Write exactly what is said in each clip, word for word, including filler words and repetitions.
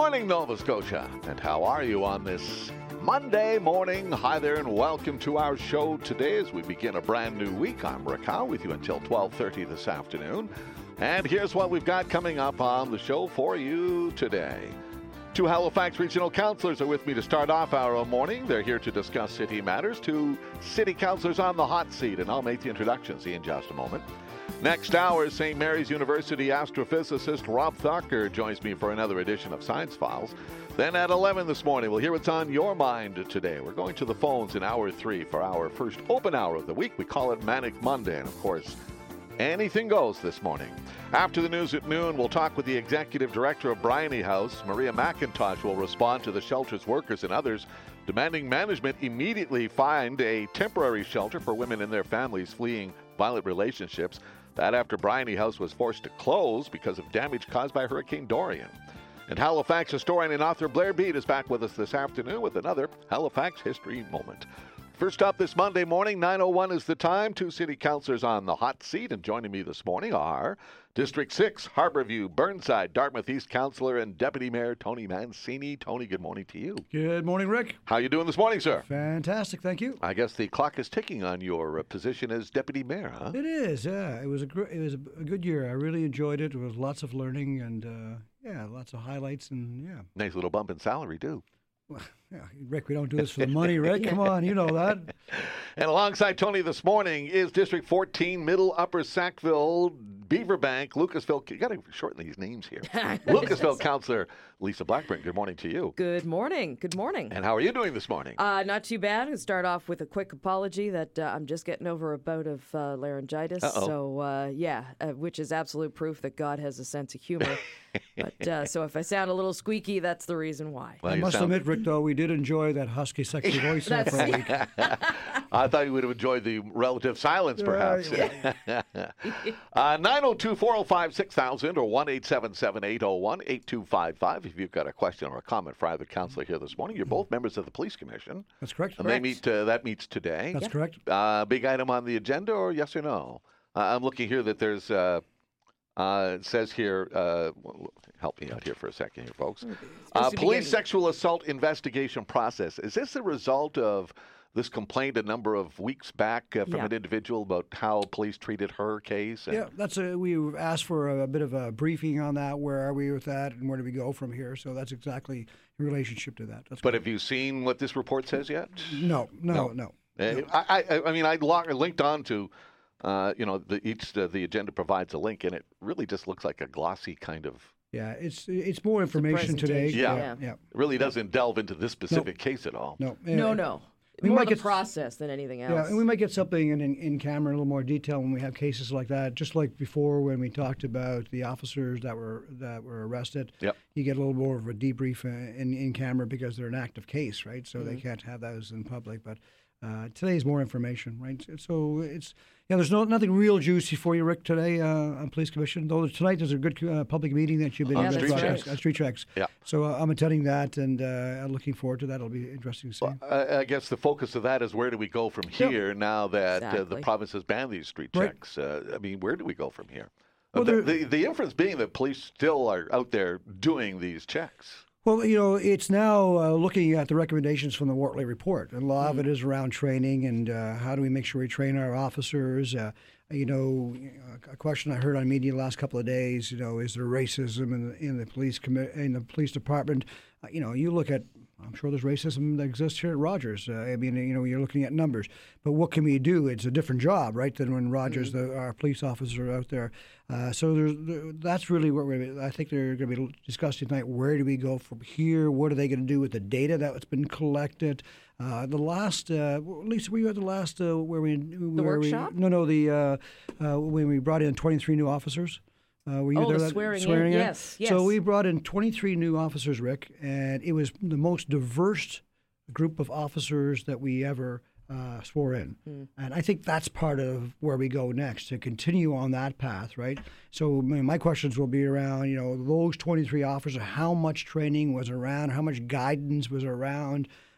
morning, Nova Scotia. And how are you on this Monday morning? Hi there, and welcome to our show today as we begin a brand new week. I'm Rick Howe with you until twelve thirty this afternoon. And here's what we've got coming up on the show for you today. Two Halifax Regional Councillors are with me to start off our morning. They're here to discuss city matters. Two city councillors on the hot seat, and I'll make the introductions in just a moment. Next hour, Saint Mary's University astrophysicist Rob Thacker joins me for another edition of Science Files. Then at eleven this morning, we'll hear what's on your mind today. We're going to the phones in hour three for our first open hour of the week. We call it Manic Monday, and of course, anything goes this morning. After the news at noon, we'll talk with the executive director of Bryony House. Maria McIntosh will respond to the shelter's workers and others demanding management immediately find a temporary shelter for women and their families fleeing violent relationships. That after Bryony House was forced to close because of damage caused by Hurricane Dorian. And Halifax historian and author Blair Beat is back with us this afternoon with another Halifax history moment. First up this Monday morning, nine oh one is the time. Two city councillors on the hot seat, and joining me this morning are District six, Harborview, Burnside, Dartmouth East Councillor and Deputy Mayor Tony Mancini. Tony, good morning to you. Good morning, Rick. How you doing this morning, sir? Fantastic, thank you. I guess the clock is ticking on your uh, position as Deputy Mayor, huh? It is, yeah. It was a gr- it was a good year. I really enjoyed it. There was lots of learning and, uh, yeah, lots of highlights and, yeah. Nice little bump in salary, too. Well, yeah, Rick, we don't do this for the money, Rick. Come on, you know that. And alongside Tony this morning is District fourteen, Middle Upper Sackville, Beaverbank, Lucasville. You got to shorten these names here. Lucasville Councillor Lisa Blackburn. Good morning to you. Good morning. Good morning. And how are you doing this morning? Uh, not too bad. I'll start off with a quick apology that uh, I'm just getting over a bout of uh, laryngitis. Uh-oh. So, uh, yeah, uh, which is absolute proof that God has a sense of humor. But uh, so if I sound a little squeaky, that's the reason why. Well, I must sound... admit, Rick, though, we did enjoy that husky, sexy voice there for a week. I thought you would have enjoyed the relative silence, perhaps. Uh, yeah. uh, nine oh two, four oh five, six thousand or one eight seven seven, eight oh one, eight two five five if you've got a question or a comment for either councillor here this morning. You're both members of the Police Commission. That's correct. And correct. they meet. Uh, that meets today. That's Yeah. correct. Uh, big item on the agenda, or yes or no? Uh, I'm looking here that there's, uh, uh, it says here, uh, help me out here for a second here, folks. Uh, police sexual assault investigation process. Is this a result of this complaint a number of weeks back uh, from Yeah. an individual about how police treated her case? And Yeah, that's a, we asked for a, a bit of a briefing on that. Where are we with that, and where do we go from here? So that's exactly in relationship to that. That's But correct. have you seen what this report says yet? No, no, no. Uh, I, I, I mean, I lo- linked on to, uh, you know, the, each uh, the agenda provides a link, and it really just looks like a glossy kind of. Yeah, it's it's more information today. presentation, Yeah. yeah. yeah. It really doesn't delve into this specific case at all. No, No, uh, no. we More might the get- process than anything else. Yeah, and we might get something in, in, in camera in a little more detail when we have cases like that. Just like before when we talked about the officers that were that were arrested. Yep. You get a little more of a debrief uh, in, in camera because they're an active case, right? So Mm-hmm. they can't have those in public. But uh, today's more information, right? So it's yeah, there's no nothing real juicy for you, Rick, today uh, on Police Commission. Though tonight there's a good uh, public meeting that you've been On Yeah, Street that's right. Checks. Uh, Street Checks. Yeah. So uh, I'm attending that and uh, I'm looking forward to that. It'll be interesting to see. Well, I, I guess the focus of that is where do we go from Yep. here now that uh, the Exactly. province has banned these street Right. checks? Uh, I mean, where do we go from here? Well, Uh, the, there- the, the inference being that police still are out there doing these checks. Well, you know, it's now uh, looking at the recommendations from the Wortley report, and a lot of it is around training and uh, how do we make sure we train our officers. Uh, you know, a question I heard on media the last couple of days. You know, is there racism in the, in the police commi- in the police department? Uh, you know, you look at. I'm sure there's racism that exists here at Rogers. Uh, I mean, you know, you're looking at numbers, but what can we do? It's a different job, right, than when Rogers, the, our police officers, are out there. Uh, so there's, there, that's really what we're. I think they're going to be discussing tonight. Where do we go from here? What are they going to do with the data that's been collected? Uh, the last, uh, Lisa, were you at the last uh, where we The where workshop? We, no, no, the uh, uh, when we brought in twenty-three new officers. Uh, were you Oh, there? the that- swearing in? swearing in? Yes, yes. So we brought in twenty-three new officers, Rick, and it was the most diverse group of officers that we ever uh, swore in. Mm. And I think that's part of where we go next, to continue on that path, right? So my my questions will be around, you know, those twenty-three officers, how much training was around, how much guidance was around,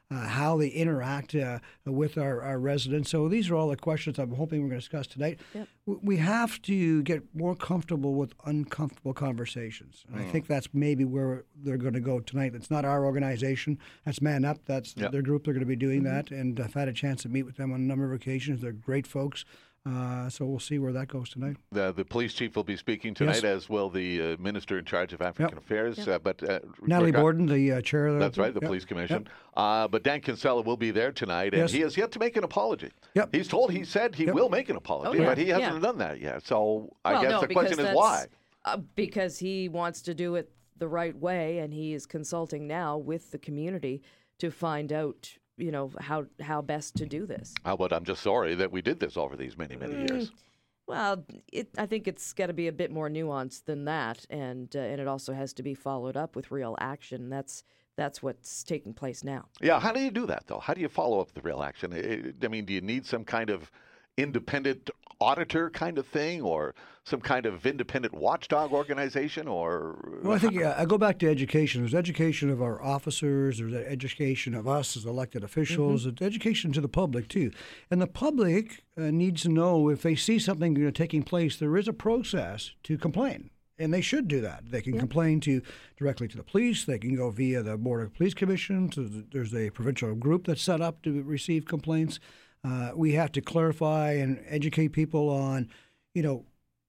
uh, how they interact uh, with our, our residents. So these are all the questions I'm hoping we're going to discuss tonight. Yep. We have to get more comfortable with uncomfortable conversations. And mm. I think that's maybe where they're going to go tonight. It's not our organization. That's Man Up. That's yep. their group. They're going to be doing mm-hmm. that. And I've had a chance to meet with them on a number of occasions. They're great folks. Uh, so we'll see where that goes tonight. The, the police chief will be speaking tonight, yes. as will the uh, minister in charge of African yep. Affairs. Yep. Uh, but uh, Natalie reg- Borden, the uh, chair of the... That's right, the yep. police commission. Yep. Uh, but Dan Kinsella will be there tonight, and yes. he has yet to make an apology. Yep. He's told, he said he yep. will make an apology, oh, yeah. but he hasn't yeah. done that yet. So I well, guess no, the question is why? Uh, because he wants to do it the right way, and he is consulting now with the community to find out, you know, how how best to do this. How about I'm just sorry that we did this over these many, many mm. years. Well, it, I think it's got to be a bit more nuanced than that, and uh, and it also has to be followed up with real action. That's that's what's taking place now. Yeah, how do you do that, though? How do you follow up the real action? I mean, do you need some kind of independent auditor kind of thing, or some kind of independent watchdog organization, or? Well, I think yeah, I go back to education. There's education of our officers. There's education of us as elected officials. Mm-hmm. There's education to the public too, and the public uh, needs to know if they see something you know, taking place. There is a process to complain. And they should do that. They can yeah. complain to directly to the police. They can go via the Board of Police Commission. So there's a provincial group that's set up to receive complaints. Uh, we have to clarify and educate people on, you know,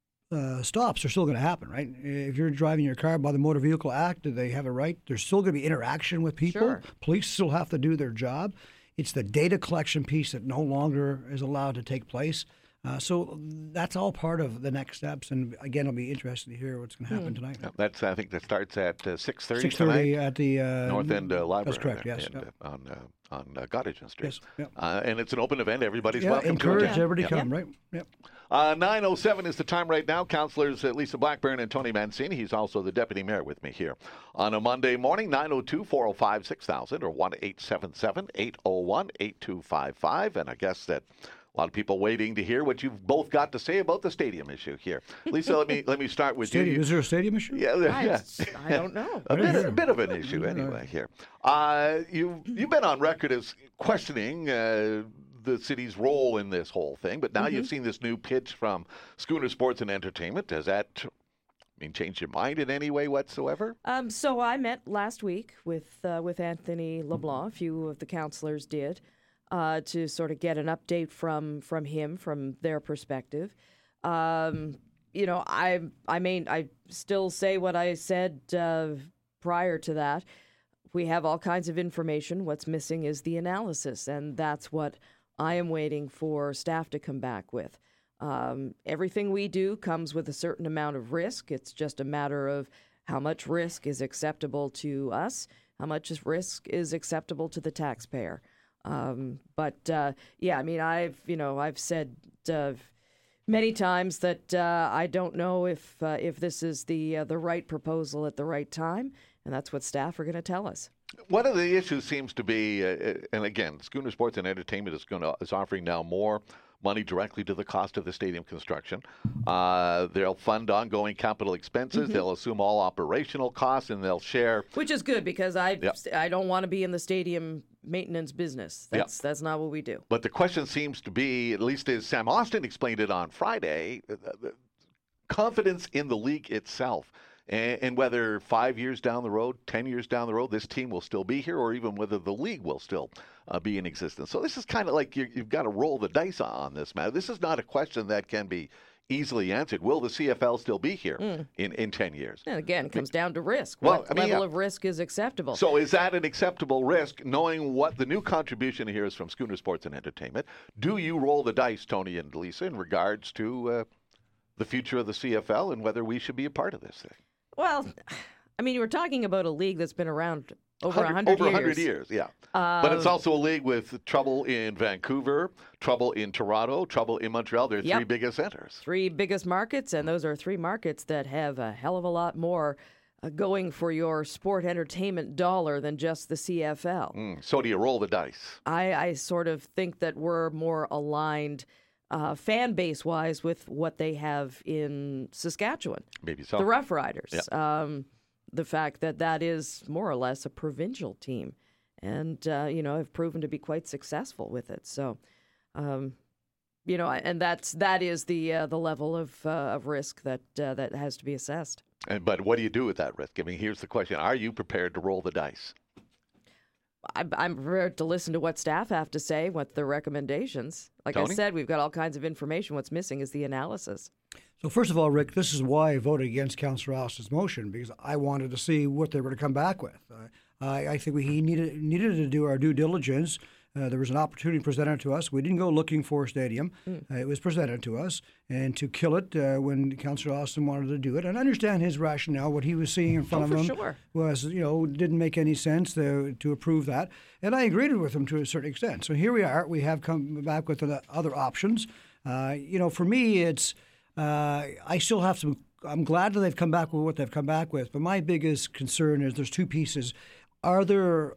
uh, stops are still going to happen, right? If you're driving your car by the Motor Vehicle Act, do they have a right? There's still going to be interaction with people. Sure. Police still have to do their job. It's the data collection piece that no longer is allowed to take place. Uh, so that's all part of the next steps, and again, it'll be interesting to hear what's going to happen mm. tonight. Yeah, that's I think that starts at uh, six thirty Six thirty at the uh, North End uh, Library. That's correct. Yes, and, yep. uh, on uh, on uh, Gottingen Street. Yes, yep. uh, and it's an open event. Everybody's yeah, welcome encourage to attend. everybody Yep. come. Right. Yep. Uh, nine oh seven is the time right now. Councillors uh, Lisa Blackburn and Tony Mancini. He's also the deputy mayor with me here on a Monday morning. nine oh two, four oh five, six thousand or one eight seven seven, eight oh one, eight two five five. And I guess that a lot of people waiting to hear what you've both got to say about the stadium issue here. Lisa, let me let me start with stadium, you. Is there a stadium issue? Yeah, I, yeah. I don't know. a, bit, a bit of an issue anyway here. Uh, you, you've been on record as questioning uh, the city's role in this whole thing, but now mm-hmm. you've seen this new pitch from Schooner Sports and Entertainment. Does that I mean, change your mind in any way whatsoever? Um, so I met last week with uh, with Anthony LeBlanc. A few of the councillors did. Uh, to sort of get an update from from him, from their perspective. Um, you know, I I mean, I still say what I said uh, prior to that. We have all kinds of information. What's missing is the analysis, and that's what I am waiting for staff to come back with. Um, everything we do comes with a certain amount of risk. It's just a matter of how much risk is acceptable to us, how much risk is acceptable to the taxpayer. Um, but, uh, yeah, I mean, I've, you know, I've said uh, many times that uh, I don't know if uh, if this is the uh, the right proposal at the right time, and that's what staff are going to tell us. One of the issues seems to be, uh, and again, Schooner Sports and Entertainment is going to is offering now more money directly to the cost of the stadium construction. Uh, they'll fund ongoing capital expenses. Mm-hmm. They'll assume all operational costs, and they'll share. Which is good because I yep. I don't want to be in the stadium maintenance business. That's yep. that's not what we do. But the question seems to be, at least as Sam Austin explained it on Friday, uh, confidence in the league itself. And, and whether five years down the road, ten years down the road, this team will still be here, or even whether the league will still uh, be in existence. So this is kind of like you, you've got to roll the dice on this matter. This is not a question that can be easily answered. Will the C F L still be here mm. in, in ten years? And again, it comes down to risk. Well, what I mean, level yeah. of risk is acceptable? So is that an acceptable risk, knowing what the new contribution here is from Schooner Sports and Entertainment? Do you roll the dice, Tony and Lisa, in regards to uh, the future of the C F L and whether we should be a part of this thing? Well, I mean, we're talking about a league that's been around over one hundred over years. one hundred years, yeah. Uh, but it's also a league with trouble in Vancouver, trouble in Toronto, trouble in Montreal. They're yep. three biggest centers. Three biggest markets, and those are three markets that have a hell of a lot more uh, going for your sport entertainment dollar than just the C F L. Mm, so do you roll the dice? I, I sort of think that we're more aligned Uh, fan base wise with what they have in Saskatchewan. Maybe so. The Rough Riders. Yeah. Um, the fact that that is more or less a provincial team. and uh, you know have proven to be quite successful with it. So, um, you know, and that's that is the uh, the level of uh, of risk that uh, that has to be assessed. And but what do you do with that risk? I mean, here's the question: are you prepared to roll the dice? I'm, I'm prepared to listen to what staff have to say, what the recommendations. Like Tony? I said, we've got all kinds of information. What's missing is the analysis. So first of all, Rick, this is why I voted against Councillor Austin's motion, because I wanted to see what they were going to come back with. Uh, I, I think we he needed needed to do our due diligence. Uh, there was an opportunity presented to us. We didn't go looking for a stadium. Mm. Uh, it was presented to us. And to kill it uh, when Councillor Austin wanted to do it. And I understand his rationale. What he was seeing in front oh, of for him sure. was, you know, didn't make any sense to, to approve that. And I agreed with him to a certain extent. So here we are. We have come back with other options. Uh, you know, for me, it's, uh, I still have some, I'm glad that they've come back with what they've come back with. But my biggest concern is there's two pieces. Are there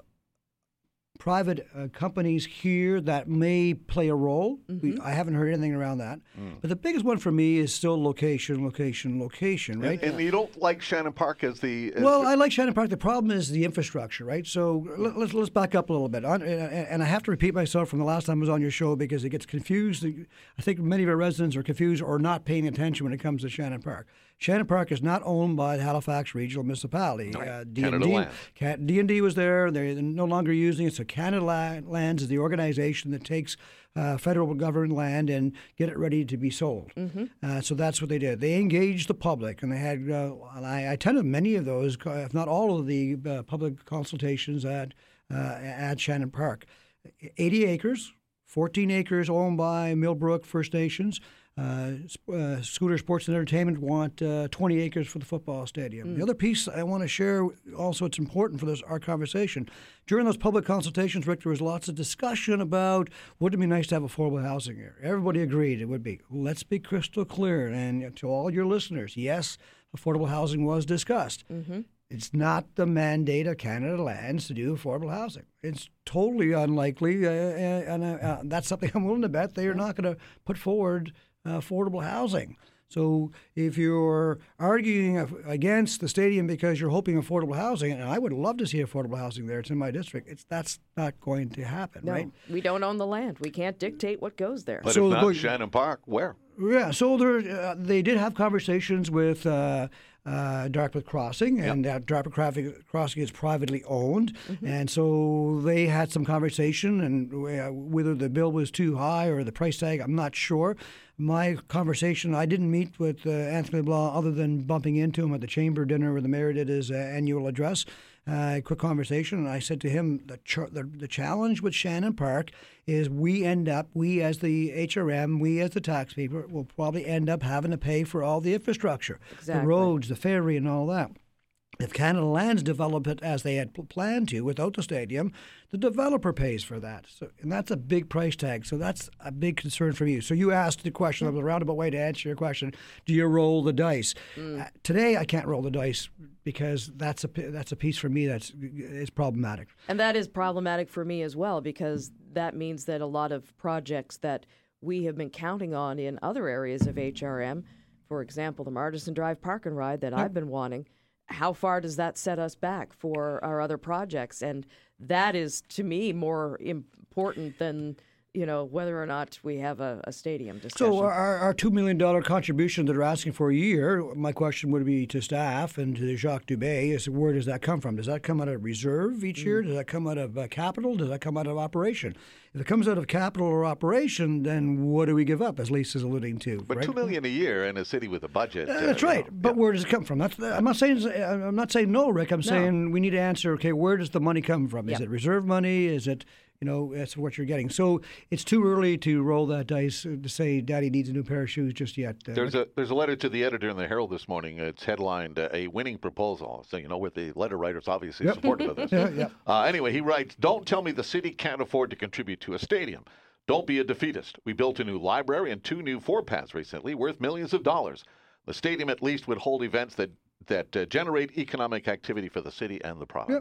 private uh, companies here that may play a role? Mm-hmm. We, I haven't heard anything around that. Mm. But the biggest one for me is still location, location, location, right? And, and you don't like Shannon Park as the... As well, the... I like Shannon Park. The problem is the infrastructure, right? So let, let's let's back up a little bit. And I have to repeat myself from the last time I was on your show because it gets confused. I think many of our residents are confused or not paying attention when it comes to Shannon Park. Shannon Park is not owned by the Halifax Regional Municipality. No, uh, Canada Land. D and D was there. They're no longer using it. So Canada Lands is the organization that takes uh, federal government land and get it ready to be sold. Mm-hmm. Uh, so that's what they did. They engaged the public, and they had. Uh, and I, I attended many of those, if not all of the uh, public consultations at uh, at Shannon Park. eighty acres, fourteen acres owned by Millbrook First Nations. Uh, uh, Scooter Sports and Entertainment want uh, twenty acres for the football stadium. Mm. The other piece I want to share, also it's important for this our conversation. During those public consultations, Rick, there was lots of discussion about wouldn't it be nice to have affordable housing here. Everybody agreed it would be. Let's be crystal clear, and to all your listeners, yes, affordable housing was discussed. Mm-hmm. It's not the mandate of Canada Lands to do affordable housing. It's totally unlikely, uh, and uh, uh, that's something I'm willing to bet they are not going to put forward Uh, affordable housing. So if you're arguing against the stadium because you're hoping affordable housing, and I would love to see affordable housing there, it's in my district, it's that's not going to happen, no, right? We don't own the land. We can't dictate what goes there. But so if not going, Shannon Park, where? Yeah, so there, uh, they did have conversations with uh, uh, Dartmouth Crossing, and yep. uh, Dartmouth Crossing is privately owned, mm-hmm. and so they had some conversation, and uh, whether the bill was too high or the price tag, I'm not sure. My conversation, I didn't meet with uh, Anthony LeBlanc other than bumping into him at the chamber dinner where the mayor did his uh, annual address. Uh, quick conversation, and I said to him, the, ch- the the challenge with Shannon Park is we end up, we as the H R M, we as the taxpayer, will probably end up having to pay for all the infrastructure, exactly. the roads, the ferry, and all that. If Canada Lands develop it as they had planned to without the stadium, the developer pays for that. So, and that's a big price tag. So that's a big concern for you. So you asked the question, mm. a roundabout way to answer your question, do you roll the dice? Mm. Uh, today I can't roll the dice because that's a, that's a piece for me that's is problematic. And that is problematic for me as well, because that means that a lot of projects that we have been counting on in other areas of H R M, for example, the Martison Drive Park and Ride that yep. I've been wanting, how far does that set us back for our other projects? And that is, to me, more important than, you know, whether or not we have a, a stadium discussion. So our, our two million dollars contribution that they're asking for a year, my question would be to staff and to Jacques Dubé is where does that come from? Does that come out of reserve each mm. year? Does that come out of uh, capital? Does that come out of operation? If it comes out of capital or operation, then what do we give up, as Lisa's alluding to? But right? two million dollars a year in a city with a budget. Uh, that's uh, right. Know, but yeah. where does it come from? That's, I'm not saying I'm not saying no, Rick. I'm no. saying we need to answer. Okay, where does the money come from? Is yep. it reserve money? Is it you know that's what you're getting? So it's too early to roll that dice to say Daddy needs a new pair of shoes just yet. Uh, there's a there's a letter to the editor in the Herald this morning. It's headlined uh, "A Winning Proposal." So you know, with the letter writer's obviously yep. supportive of this. yeah, yeah. Uh, anyway, he writes, "Don't tell me the city can't afford to contribute to a stadium. Don't be a defeatist. We built a new library and two new four-paths recently worth millions of dollars. The stadium at least would hold events that, that uh, generate economic activity for the city and the province." Yep.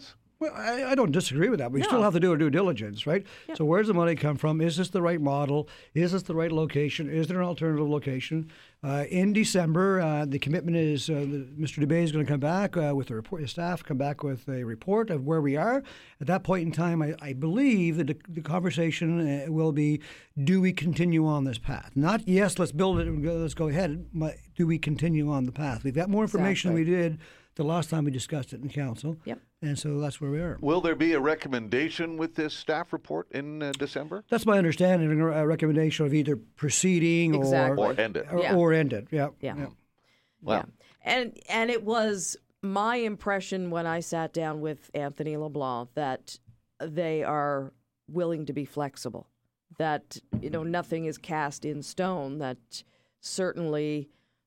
Well, I, I don't disagree with that. We No. still have to do our due diligence, right? Yep. So where's the money come from? Is this the right model? Is this the right location? Is there an alternative location? Uh, in December, uh, the commitment is uh, the, Mister Dubé is going to come back uh, with a report. His staff come back with a report of where we are. At that point in time, I, I believe that the, the conversation uh, will be: do we continue on this path? Not yes, let's build it and go, let's go ahead. But do we continue on the path? We've got more information Exactly. than we did the last time we discussed it in council. Yep. And so that's where we are. Will there be a recommendation with this staff report in uh, December? That's my understanding. A recommendation of either proceeding Exactly. or Or end it? or, Yeah. or end it. Yeah. Yeah. Wow. Yeah. And and it was my impression when I sat down with Anthony LeBlanc that they are willing to be flexible. That, you know, nothing is cast in stone. That certainly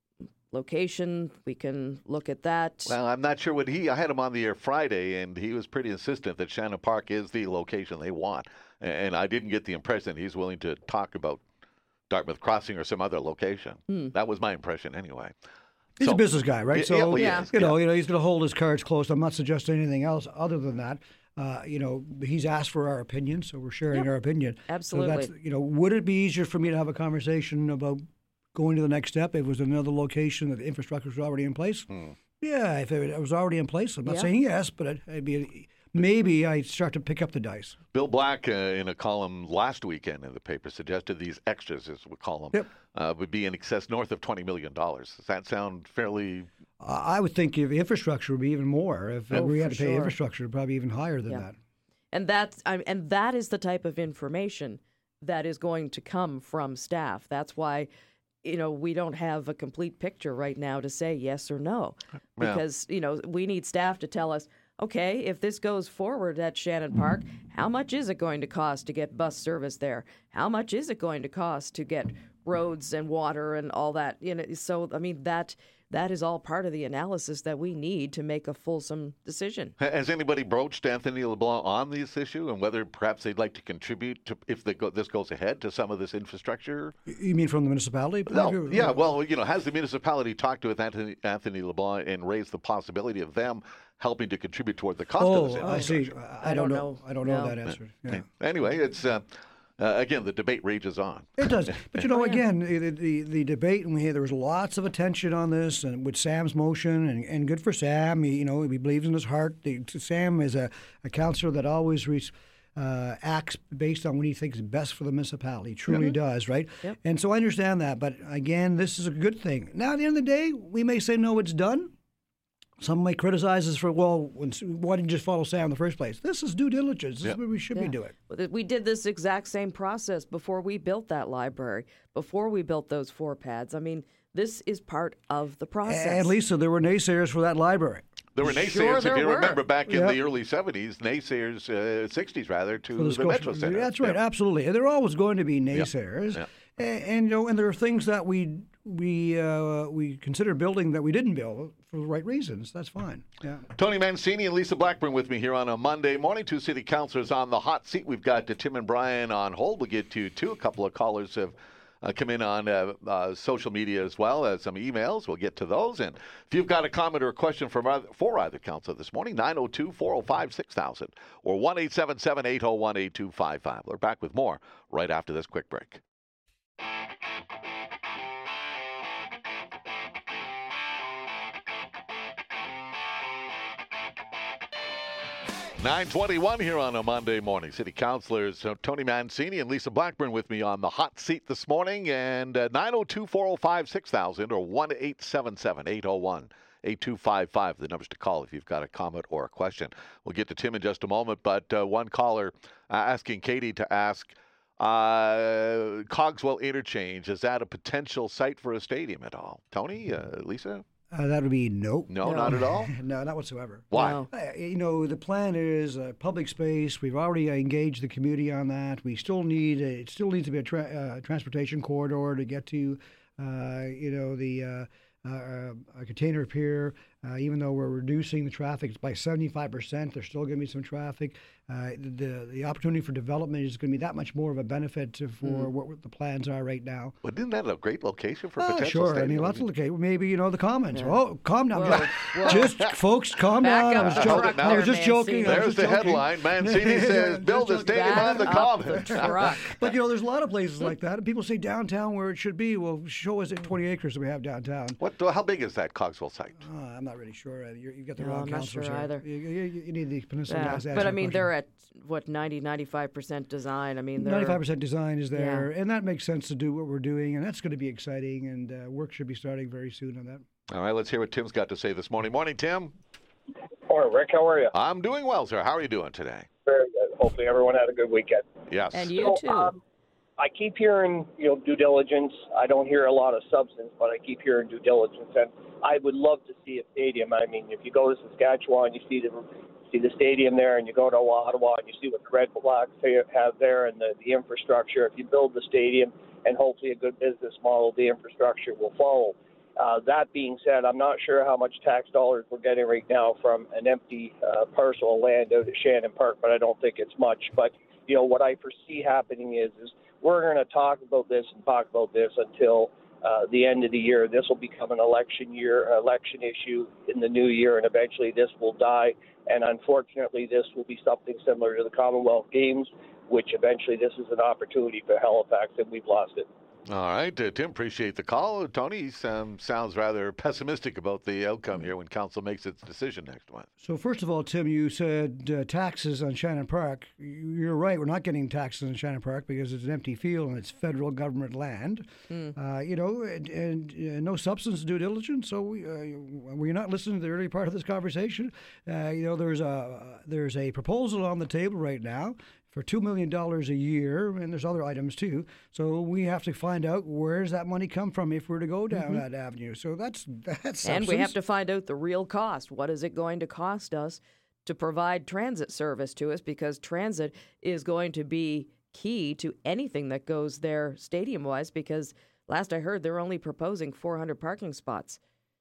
location, we can look at that. Well, I'm not sure what he. I had him on the air Friday, and he was pretty insistent that Shannon Park is the location they want. And I didn't get the impression he's willing to talk about Dartmouth Crossing or some other location. Hmm. That was my impression, anyway. He's So- a business guy, right? Yeah, So yeah, well, he Yeah. is, you know, yeah. you know, he's going to hold his cards close. I'm not suggesting anything else other than that. Uh, you know, he's asked for our opinion, so we're sharing Yep. our opinion. Absolutely. So that's, you know, would it be easier for me to have a conversation about going to the next step if it was another location that the infrastructure was already in place? Hmm. Yeah, if it was already in place, I'm not Yeah. saying yes, but it, it'd be maybe I start to pick up the dice. Bill Black, uh, in a column last weekend in the paper, suggested these extras, as we call them, Yep. uh, would be in excess north of twenty million dollars. Does that sound fairly? I I would think if infrastructure would be even more. If uh, Oh, we had for to pay sure. infrastructure, probably even higher than Yeah. that. And that's I and that is the type of information that is going to come from staff. That's why, you know, we don't have a complete picture right now to say yes or no, Yeah. because you know we need staff to tell us, okay, if this goes forward at Shannon Park, how much is it going to cost to get bus service there? How much is it going to cost to get roads and water and all that? You know, so I mean that. That is all part of the analysis that we need to make a fulsome decision. Ha- Has anybody broached Anthony LeBlanc on this issue and whether perhaps they'd like to contribute to, if they go, this goes ahead, to some of this infrastructure? You mean from the municipality? point of No, view? yeah. Well, you know, has the municipality talked with Anthony, Anthony LeBlanc and raised the possibility of them helping to contribute toward the cost of this Oh, I see. infrastructure? I, I don't don't know. know. I don't know No. that answer. Yeah. Anyway, it's uh, uh, again the debate rages on. It does, but you know, Oh, yeah. again, the, the the debate, and we had, there was lots of attention on this, and with Sam's motion, and, and good for Sam. He, you know, he believes in his heart. The, Sam is a, a councillor that always re, uh, acts based on what he thinks is best for the municipality. He truly does, right? Yep. And so I understand that, but again, this is a good thing. Now, at the end of the day, we may say no, it's done. Some may criticize us for, well, when, why didn't you just follow Sam in the first place? This is due diligence. This Yeah. is what we should be Yeah. doing. Well, We did this exact same process before we built that library, before we built those four pads. I mean, this is part of the process. And Lisa, there were naysayers for that library. There were naysayers, Sure if there you were. remember, back in Yep. the early seventies, naysayers, uh, sixties rather, to For the, Scotia- Metro Center. That's right, Yeah. absolutely. And there are always going to be naysayers, Yeah. And, and you know, and there are things that we we uh, we consider building that we didn't build for the right reasons. That's fine. Yeah. Tony Mancini and Lisa Blackburn with me here on a Monday morning. Two city councilors on the hot seat. We've got uh, Tim and Brian on hold. We'll get to two. A couple of callers have uh, come in on uh, uh, social media as well as some emails. We'll get to those. And if you've got a comment or a question from either, for either council this morning, nine oh two, four oh five, six thousand or one eight seven seven, eight oh one, eight two five five. We're back with more right after this quick break. nine twenty-one here on a Monday morning. City councilors uh, Tony Mancini and Lisa Blackburn with me on the hot seat this morning. And uh, nine oh two, four oh five, six thousand or one eight seven seven, eight oh one, eight two five five. The numbers to call if you've got a comment or a question. We'll get to Tim in just a moment. But uh, one caller uh, asking Katie to ask, uh, Cogswell Interchange, is that a potential site for a stadium at all? Tony, uh, Lisa? Uh, that would be no. No, not at all? No, not whatsoever. Why? No. Uh, you know, the plan is uh, public space. We've already uh, engaged the community on that. We still need a, it still needs to be a tra- uh, transportation corridor to get to, uh, you know, the uh, uh, a container pier. Uh, even though we're reducing the traffic by seventy-five percent, there's still going to be some traffic. Uh, the the opportunity for development is going to be that much more of a benefit to, for mm. what the plans are right now. But isn't that a great location for oh, potential sure. stadium? I mean, lots of locations. Maybe, you know, the Commons. Yeah. Oh, calm down. Whoa, whoa. Just, folks, calm Back down. I up was, the jo- truck I was there, just joking. Mancini. I There's was just the joking. headline. Mancini says, build a stadium Back on the up Commons. the truck. But, you know, there's a lot of places like that. And people say downtown where it should be. Well, show us at twenty acres that we have downtown. What? How big is that Cogswell site? Oh, I'm not really sure. Uh, You're, you've got the No, wrong I'm not councillors sure here. either. You, you, you need the Peninsula Yeah. guys to But answer I the mean, question. they're at what ninety, ninety-five percent design. I mean, they're ninety-five percent design is there, and that makes sense to do what we're doing, and that's going to be exciting, and uh, work should be starting very soon on that. All right, let's hear what Tim's got to say this morning. Morning, Tim. Morning, Rick. How are you? I'm doing well, sir. How are you doing today? Very good. Hopefully everyone had a good weekend. Yes. And you So, too. um, I keep hearing, you know, due diligence. I don't hear a lot of substance, but I keep hearing due diligence, and I would love to see a stadium. I mean, if you go to Saskatchewan, you see the see the stadium there, and you go to Ottawa, and you see what the Red Blacks have there and the, the infrastructure. If you build the stadium and hopefully a good business model, the infrastructure will follow. Uh, that being said, I'm not sure how much tax dollars we're getting right now from an empty uh, parcel of land out at Shannon Park, but I don't think it's much. But, you know, what I foresee happening is, is we're going to talk about this and talk about this until uh, the end of the year. This will become an election year, election issue in the new year, and eventually this will die. And unfortunately, this will be something similar to the Commonwealth Games, which eventually this is an opportunity for Halifax, and we've lost it. All right, uh, Tim, appreciate the call. Tony um, sounds rather pessimistic about the outcome here when council makes its decision next month. So first of all, Tim, you said uh, taxes on Shannon Park. You're right. We're not getting taxes on Shannon Park because it's an empty field and it's federal government land. Mm. Uh, you know, and, and uh, no substance due diligence. So we, uh, we're not listening to the early part of this conversation. Uh, you know, there's a there's a proposal on the table right now for two million dollars a year, and there's other items too. So we have to find out where does that money come from if we're to go down mm-hmm. that avenue. So that's that's substance. And we have to find out the real cost. What is it going to cost us to provide transit service to us? Because transit is going to be key to anything that goes there stadium-wise, because last I heard they're only proposing four hundred parking spots.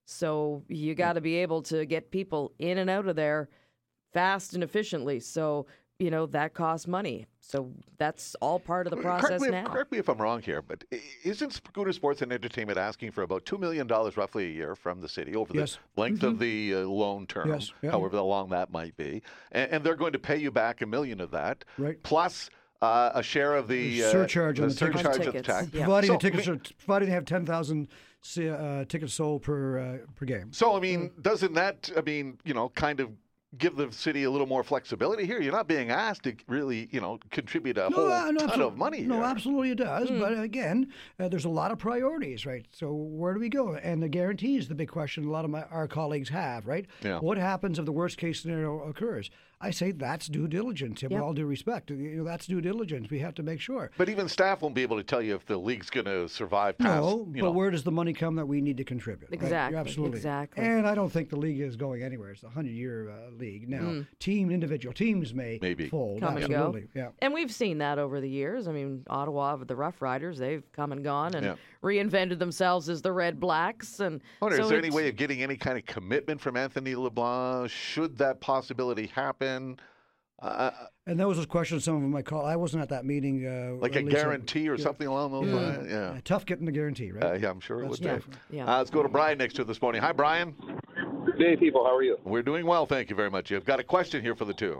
So you got to be able to get people in and out of there fast and efficiently. So you know, that costs money. So that's all part of the process correct me, now. Correct me if I'm wrong here, but isn't Scooter Sports and Entertainment asking for about two million dollars roughly a year from the city over yes. the length mm-hmm. of the uh, loan term, yes. yeah. however long that might be? And, and they're going to pay you back a million of that, right. plus uh, a share of the, the surcharge, uh, on the the surcharge tickets. of the tax. Yeah. Providing, so, the tickets I mean, are, providing they have ten thousand uh, tickets sold per, uh, per game. So, I mean, mm. doesn't that, I mean, you know, kind of give the city a little more flexibility here? You're not being asked to really, you know, contribute a no, whole uh, no, ton of money No, here. absolutely it does. Mm. But again, uh, there's a lot of priorities, right? So where do we go? And the guarantee is the big question a lot of my, our colleagues have, right? Yeah. What happens if the worst case scenario occurs? I say that's due diligence. Yep. With all due respect, you know, that's due diligence. We have to make sure. But even staff won't be able to tell you if the league's going to survive past. No, you but know. where does the money come that we need to contribute? Exactly. Right? Absolutely. Exactly. And I don't think the league is going anywhere. It's a hundred-year uh, league now. Mm. Team, individual teams may Maybe. fold. Come and absolutely. go. Yeah. And we've seen that over the years. I mean, Ottawa, the Rough Riders, they've come and gone and Yeah. reinvented themselves as the Red Blacks. And I wonder, so is there any it's- way of getting any kind of commitment from Anthony LeBlanc? Should that possibility happen? Uh, And that was a question some of them might call. I wasn't at that meeting. Uh, like a Lisa. guarantee or yeah. something along those Yeah. lines? Yeah. Uh, tough getting the guarantee, right? Uh, yeah, I'm sure it That's would tough. be. Yeah. Uh, let's go to Brian next to this morning. Hi, Brian. Good day, people. How are you? We're doing well, thank you very much. You've got a question here for the two.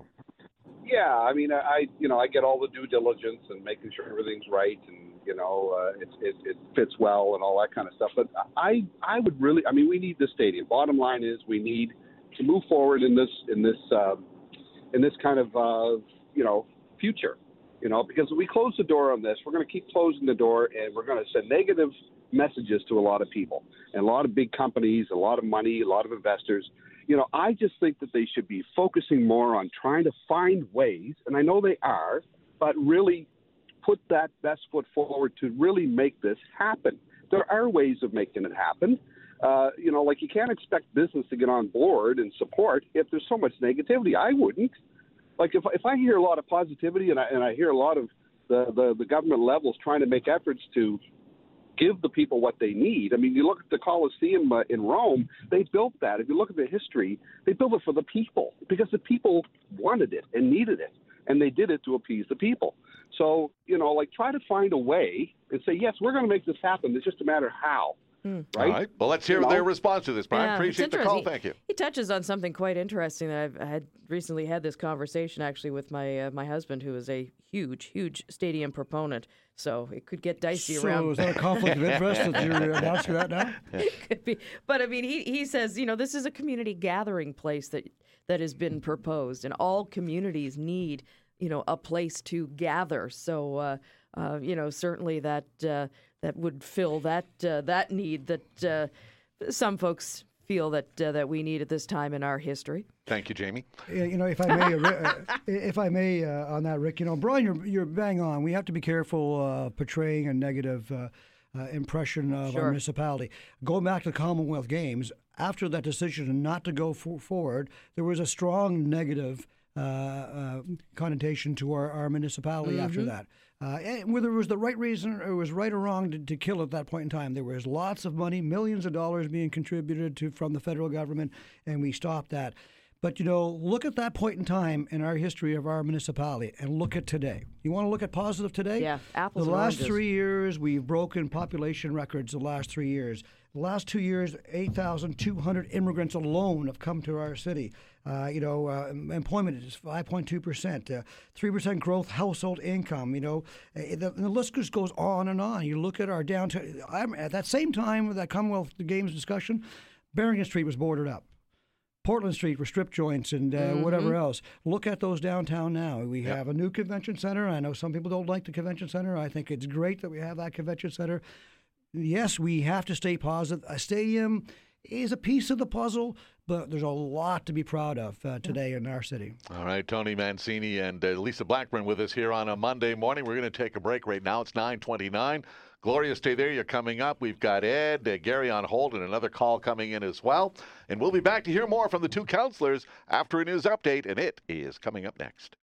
Yeah, I mean, I you know I get all the due diligence and making sure everything's right, and you know uh, it, it it fits well and all that kind of stuff. But I I would really, I mean, we need the stadium. Bottom line is we need to move forward in this in this um, in this kind of uh, you know future. You know, because if we close the door on this, we're going to keep closing the door, and we're going to send negative messages to a lot of people and a lot of big companies, a lot of money, a lot of investors. You know, I just think that they should be focusing more on trying to find ways, and I know they are, but really put that best foot forward to really make this happen. There are ways of making it happen. Uh, you know, like you can't expect business to get on board and support if there's so much negativity. I wouldn't. Like if if I hear a lot of positivity and I and I hear a lot of the, the, the government levels trying to make efforts to give the people what they need. I mean, you look at the Colosseum uh, in Rome, they built that. If you look at the history, they built it for the people because the people wanted it and needed it, and they did it to appease the people. So, you know, like try to find a way and say, yes, we're going to make this happen. It's just a matter of how. Hmm. Right? All right. Well, let's hear you their know? response to this, Brian. Yeah, Appreciate the call. Thank you. He, he touches on something quite interesting that I've I had recently had this conversation actually with my uh, my husband, who is a huge, huge stadium proponent. So it could get dicey so around. So is that a conflict of interest that you're announcing that now? It could be. But I mean, he, he says, you know, this is a community gathering place that that has been proposed, and all communities need, you know, a place to gather. So, uh, uh, you know, certainly that uh, that would fill that uh, that need that uh, some folks feel that uh, that we need at this time in our history. Thank you, Jamie. You know, if I may, uh, if I may, uh, on that, Rick. You know, Brian, you're you're bang on. We have to be careful uh, portraying a negative uh, uh, impression of Sure. our municipality. Going back to the Commonwealth Games, after that decision not to go for, forward, there was a strong negative uh, uh, connotation to our, our municipality Mm-hmm. after that. Uh, and whether it was the right reason or it was right or wrong to, to kill at that point in time, there was lots of money, millions of dollars being contributed to from the federal government, and we stopped that. But, you know, look at that point in time in our history of our municipality and look at today. You want to look at positive today? Yeah, apples The and last oranges. three years, we've broken population records the last three years. The last two years, eight thousand two hundred immigrants alone have come to our city. Uh, you know, uh, employment is five point two percent, uh, three percent growth household income. You know, uh, the, the list just goes on and on. You look at our downtown, I'm, at that same time with that Commonwealth Games discussion, Barrington Street was boarded up. Portland Street were strip joints and uh, Mm-hmm. whatever else. Look at those downtown now. We Yep. have a new convention center. I know some people don't like the convention center. I think it's great that we have that convention center. Yes, we have to stay positive. A stadium is a piece of the puzzle, but there's a lot to be proud of uh, today in our city. All right, Tony Mancini and uh, Lisa Blackburn with us here on a Monday morning. We're going to take a break right now. It's nine twenty-nine. Gloria, stay there. You're coming up. We've got Ed, uh, Gary on hold, and another call coming in as well. And we'll be back to hear more from the two counselors after a news update, and it is coming up next.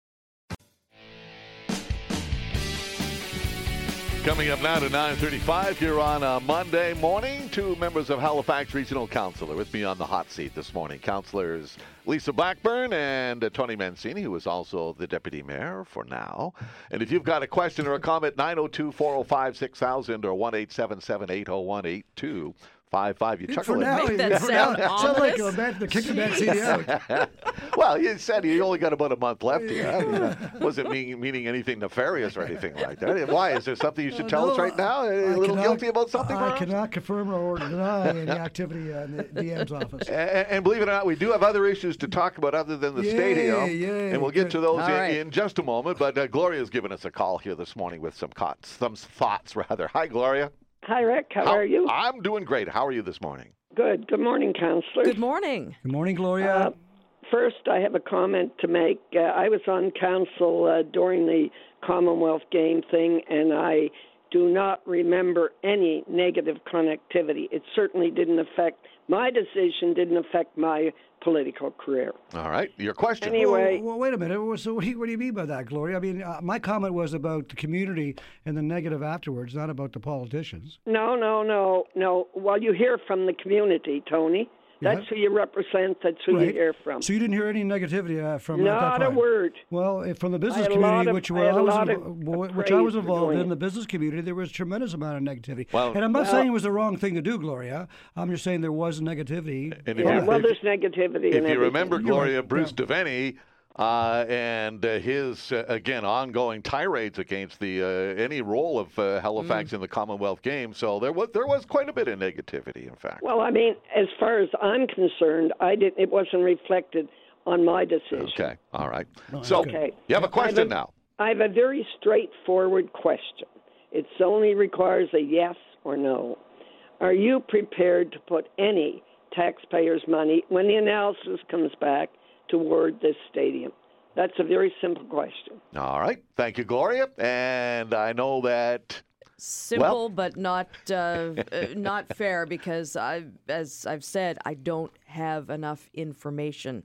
Coming up now to nine thirty-five here on a Monday morning, two members of Halifax Regional Council are with me on the hot seat this morning. Councilors Lisa Blackburn and uh, Tony Mancini, who is also the deputy mayor for now. And if you've got a question or a comment, nine oh two, four oh five, six thousand or one eight seven seven, eight oh one, eight two five five. You chuckle For now, at Make that for sound now, sound like ominous. a man, the kicking Mancini out. Well, you said you only got about a month left here. I mean, uh, wasn't mean, meaning anything nefarious or anything like that. Why? Is there something you should tell No, us right now? A I little cannot- guilty about something, I perhaps? cannot confirm or deny any activity uh, in the D M's office. And, and believe it or not, we do have other issues to talk about other than the Yay, stadium. yay, and we'll get good. to those All in, right. in just a moment. But uh, Gloria's given us a call here this morning with some, cots, some thoughts, rather. Hi, Gloria. Hi, Rick. How, are you? I'm doing great. How are you this morning? Good. Good morning, counselors. Good morning. Good morning, Gloria. Uh, first, I have a comment to make. Uh, I was on council uh, during the Commonwealth game thing, and I do not remember any negative connectivity. It certainly didn't affect my decision, didn't affect my political career. All right. Your question. Anyway, Well, well, wait a minute. Well, So what do, you, what do you mean by that, Gloria? I mean, uh, my comment was about the community and the negative afterwards, not about the politicians. no, no, no, no. Well, you hear from the community, Tony. That's Yeah. who you represent. That's who you Right. hear from. So you didn't hear any negativity uh, from at that Not a time? word. Well, if from the business had a lot community, of- which, I were, had I a was, lot of invo- which I was praise for involved doing in, it. the business community, there was a tremendous amount of negativity. Well- and I'm not Well- saying it was the wrong thing to do, Gloria. I'm just saying there was negativity. And if Yeah, you- well, if- there's negativity in If you everything. remember, Gloria, right. Bruce Yeah. Devaney uh, and uh, his, uh, again, ongoing tirades against the uh, any role of uh, Halifax in the Commonwealth Games. So there was there was quite a bit of negativity, in fact. Well, I mean, as far as I'm concerned, I did. It wasn't reflected on my decision. Okay. All right. No, So Okay. you have a question I have a- now. I have a very straightforward question. It only requires a yes or no. Are you prepared to put any taxpayers' money, when the analysis comes back, toward this stadium? That's a very simple question. All right. Thank you, Gloria. And I know that. Simple, but not uh, uh, not fair because I, as I've said, I don't have enough information.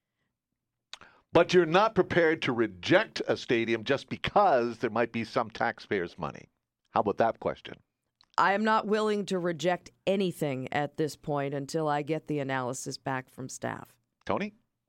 But you're not prepared to reject a stadium just because there might be some taxpayers' money. How about that question? I am not willing to reject anything at this point until I get the analysis back from staff. Tony?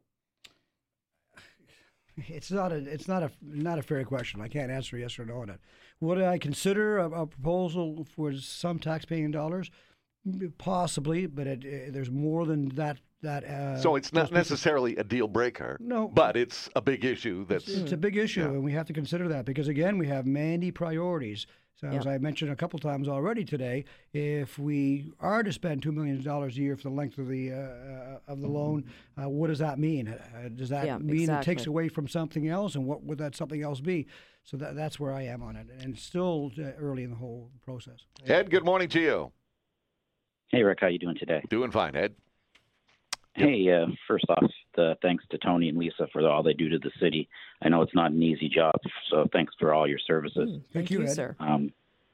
It's not a it's not a not a fair question. I can't answer yes or no on it. Would I consider a, a proposal for some taxpaying dollars? Possibly, but it, it, there's more than that. That uh, so it's not necessarily a deal breaker. No, but it's a big issue. That's it's, it's a big issue, yeah. and we have to consider that because again, we have many priorities. So yeah. as I mentioned a couple times already today, if we are to spend two million dollars a year for the length of the uh, of the loan, uh, what does that mean? Uh, does that yeah, mean exactly. it takes away from something else, and what would that something else be? So that, that's where I am on it, and it's still uh, early in the whole process. Ed, good morning to you. Hey, Rick, how you doing today? Doing fine, Ed. Hey, uh, first off, the, thanks to Tony and Lisa for all they do to the city. I know it's not an easy job, so thanks for all your services. Mm, thank you, Ed. sir. Um,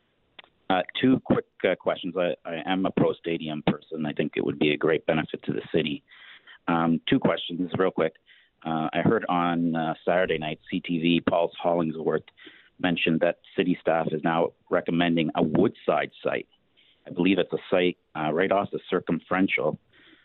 uh, two quick uh, questions. I, I am a pro-stadium person. I think it would be a great benefit to the city. Um, two questions, real quick. Uh, I heard on uh, Saturday night, C T V, Paul Hollingsworth mentioned that city staff is now recommending a Woodside site. I believe it's a site uh, right off the circumferential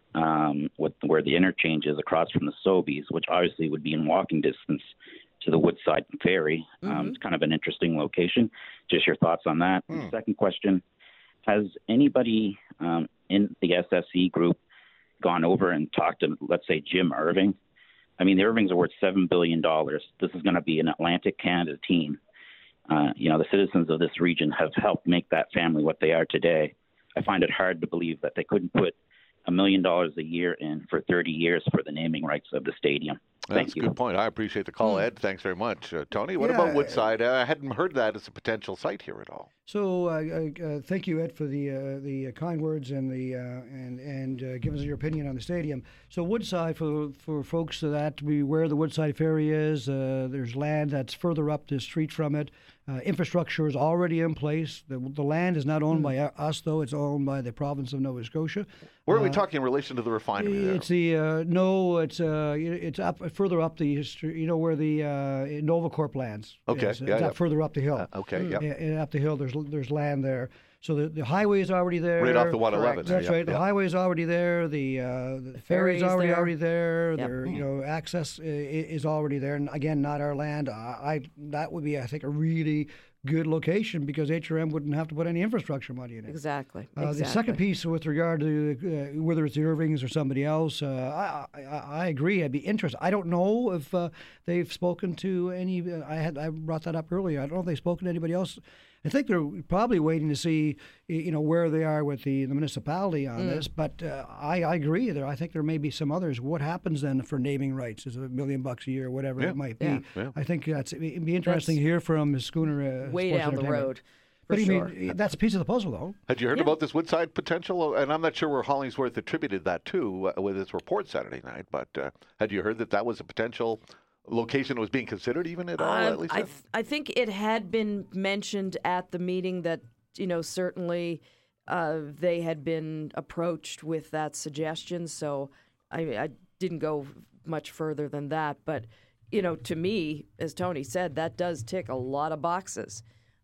um, with where the interchange is across from the Sobeys, which obviously would be in walking distance to the Woodside Ferry. Um, Mm-hmm. It's kind of an interesting location. Just your thoughts on that. Hmm. The second question, has anybody um, in the S S E group gone over and talked to, let's say, Jim Irving? I mean, the Irvings are worth seven billion dollars. This is going to be an Atlantic Canada team. Uh, you know, the citizens of this region have helped make that family what they are today. I find it hard to believe that they couldn't put a million dollars a year in for thirty years for the naming rights of the stadium. Thank That's you. a good point. I appreciate the call, Ed. Thanks very much. Uh, Tony, what Yeah, about Woodside? Uh, I hadn't heard that as a potential site here at all. So uh, uh, thank you, Ed, for the uh, the kind words and the uh, and and uh, giving us your opinion on the stadium. So Woodside, for for folks that we where the Woodside Ferry is, uh, there's land that's further up the street from it. Uh, infrastructure is already in place. The, the land is not owned by us, though; it's owned by the province of Nova Scotia. Where are we Uh, talking in relation to the refinery there? It's the uh, no, it's uh, it's up further up the history. You know where the uh, Novacorp lands. Okay, is. yeah, it's yeah. up further up the hill. Uh, okay, yeah. And, and up the hill, there's there's land there. So the, the highway is already there. Right off the one eleven. That's yeah, right. The yeah. highway is already there. The, uh, the, ferry's ferry's already there. already there. Yep. There, you know, access i- i- is already there. And again, not our land. I, I that would be, I think, a really good location because H R M wouldn't have to put any infrastructure money in it. Exactly. Uh, exactly. The second piece with regard to uh, whether it's the Irvings or somebody else, uh, I, I, I agree. I'd be interested. I don't know if uh, they've spoken to any. Uh, I had I brought that up earlier. I don't know if they've spoken to anybody else. I think they're probably waiting to see, you know, where they are with the, the municipality on Mm. this. But uh, I, I agree. There, I think there may be some others. What happens then for naming rights? Is it a million bucks a year, whatever Yeah. it might be? Yeah. Yeah. I think that's it'd be interesting That's to hear from Miz Schooner. Uh, way Sports down the Entertainment. road. But For I sure. mean, that's a piece of the puzzle, though. Had you heard Yeah. about this Woodside potential? And I'm not sure where Hollingsworth attributed that to uh, with his report Saturday night, but uh, had you heard that that was a potential location that was being considered even at all, Um, at least? I, th- I think it had been mentioned at the meeting that, you know, certainly uh, they had been approached with that suggestion. So I, I didn't go much further than that. But, you know, to me, as Tony said, that does tick a lot of boxes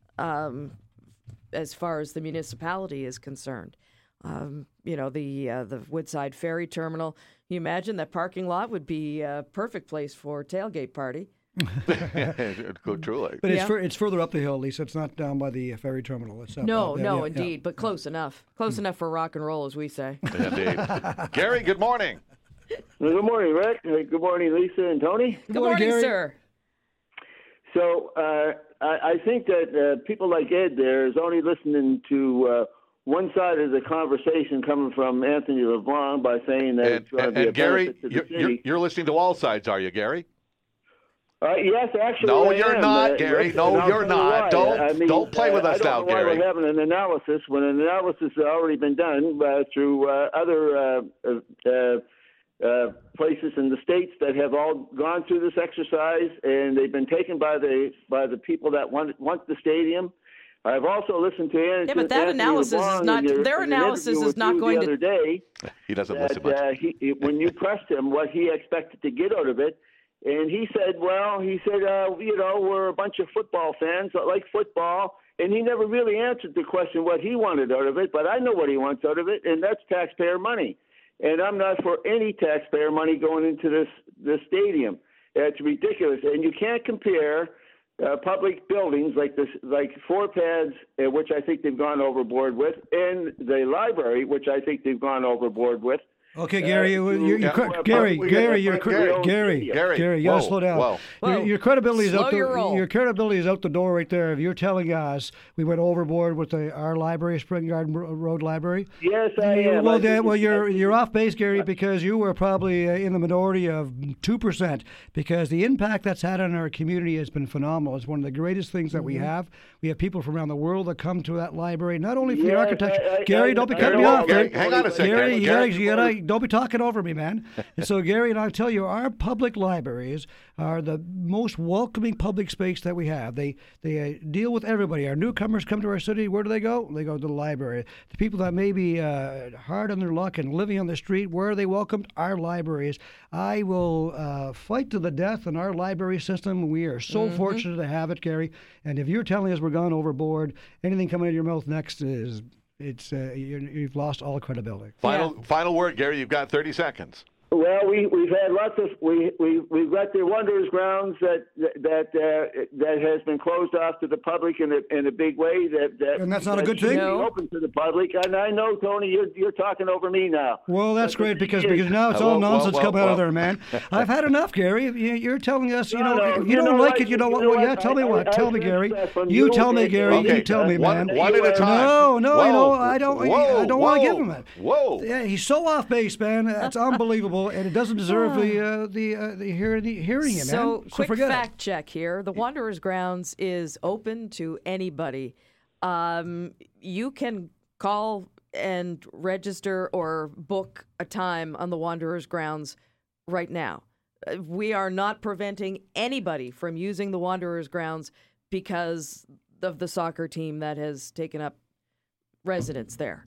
um, as far as the municipality is concerned. Um, you know, the uh, the Woodside Ferry Terminal. Can you imagine that parking lot would be a perfect place for a tailgate party? Go truly. But it's Yeah. fur- it's further up the hill, Lisa. It's not down by the ferry terminal. It's up, No, up there. no, Yeah, yeah. indeed, but close enough. Close enough for rock and roll, as we say. Indeed. Gary, good morning. Well, good morning, Rick. Uh, Good morning, Lisa and Tony. Good morning, morning, Gary. sir. So uh, I, I think that uh, people like Ed there is only listening to uh, one side of the conversation coming from Anthony LeBlanc by saying that And, it's going to and, be a and Gary, benefit to the you're, city. you're, you're listening to all sides, are you, Gary? Uh, yes, actually. No, I you're am. not, Uh, Gary. yes, No, and I'll you're tell you not. why. Don't- I mean, don't play with uh, us I now, don't know why Gary. we're having an analysis when an analysis has already been done uh, through uh, other uh, uh, uh, places in the states that have all gone through this exercise, and they've been taken by the by the people that want want the stadium. I've also listened to Anthony, Yeah, but that Anthony analysis is LeBlanc not- in your- their in an analysis interview is with not you going the to- other day. He doesn't that listen much. uh, he, when you pressed him what he expected to get out of it, And he said, well, he said, uh, you know, we're a bunch of football fans that like football. And he never really answered the question what he wanted out of it, but I know what he wants out of it, and that's taxpayer money. And I'm not for any taxpayer money going into this, this stadium. It's ridiculous. And you can't compare uh, public buildings like this, like four pads, uh, which I think they've gone overboard with, and the library, which I think they've gone overboard with. Okay, Gary, Uh, you, you, yeah, you, well, Gary, we Gary, got your Frank Gary, Gary, Gary, Gary, Gary, you gotta whoa, slow down. whoa. Your, Whoa. your credibility is Slow out the your roll. your credibility is out the door right there. If you're telling us we went overboard with the, our library, Spring Garden Ro- Road Library. Yes, I You- am. Well, I then, think well, it's- you're you're off base, Gary, because you were probably uh, in the minority of two percent. Because the impact that's had on our community has been phenomenal. It's one of the greatest things that we have. We have people from around the world that come to that library, not only for the Yes, architecture. I- I- Gary, I- don't be I cutting me know off, all Gary. that. Hang on a second, Gary, you Gary. gotta, you gotta, don't be talking over me, man. And so, Gary, and I'll tell you, our public libraries are the most welcoming public space that we have. They they uh, deal with everybody. Our newcomers come to our city. Where do they go? They go to the library. The people that may be uh, hard on their luck and living on the street, where are they welcomed? Our libraries. I will uh, fight to the death in our library system. We are so Mm-hmm. fortunate to have it, Gary. And if you're telling us we're gone overboard, anything coming out of your mouth next is it's uh, you're, you've lost all credibility. Final final word, Gary. You've got thirty seconds. Well, we we've had lots of we we we've got the Wanderers grounds that that uh, that has been closed off to the public in a in a big way. That, that And that's not a that good should thing? be No. open to the public. And I know, Tony, you're you're talking over me now. Well, that's But great the because thing is- because now it's Uh, all well, well, nonsense well, coming out well. of there, man. I've had enough, Gary. You- You're telling us, you No, know, no, if you you don't know like what? it, you know You what? know Well, what? yeah, tell me I- what. I- Tell I me, sense Gary. that from You you, tell me, okay, Gary. Okay, You tell me, one, man. one at a time. No, no, Whoa. you know, I don't. Whoa, I don't want to whoa, give him it. Whoa. Yeah, he's so off base, man. It's unbelievable, and it doesn't deserve the uh, the uh, the hearing the hearing him, So, man. So quick forget fact check here: the Wanderers Grounds is open to anybody. Um, you can call and register or book a time on the Wanderers Grounds right now. Uh, We are not preventing anybody from using the Wanderers Grounds because of the soccer team that has taken up residence there.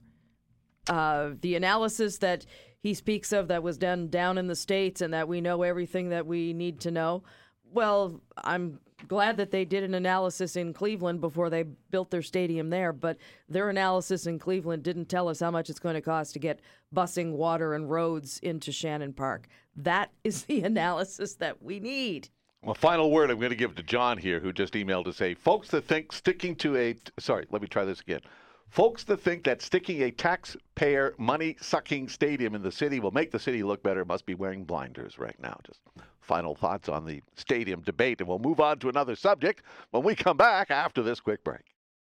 Uh, the analysis that he speaks of that was done down in the States and that we know everything that we need to know. Well, I'm glad that they did an analysis in Cleveland before they built their stadium there, but their analysis in Cleveland didn't tell us how much it's going to cost to get busing, water, and roads into Shannon Park. That is the analysis that we need. Well, final word I'm going to give to John here, who just emailed to say, folks that think sticking to a, sorry, let me try this again. Folks that think that sticking a taxpayer money-sucking stadium in the city will make the city look better must be wearing blinders right now. Just final thoughts on the stadium debate, and we'll move on to another subject when we come back after this quick break.